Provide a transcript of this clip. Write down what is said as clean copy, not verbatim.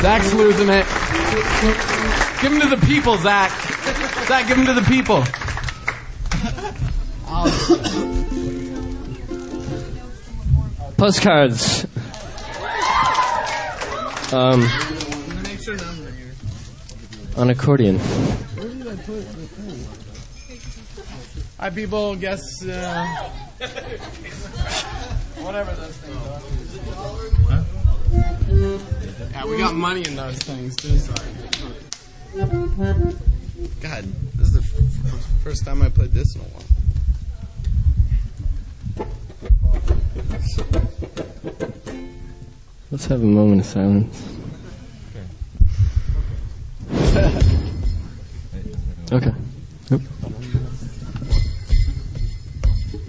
Zach's losing it. Give him to the people, Zach. Zach, give him to the people. Postcards. On accordion. Hi, people. Guess whatever those things are. Yeah, we got money in those things too. God, this is the first time I played this in a while. Let's have a moment of silence. Okay. Yep.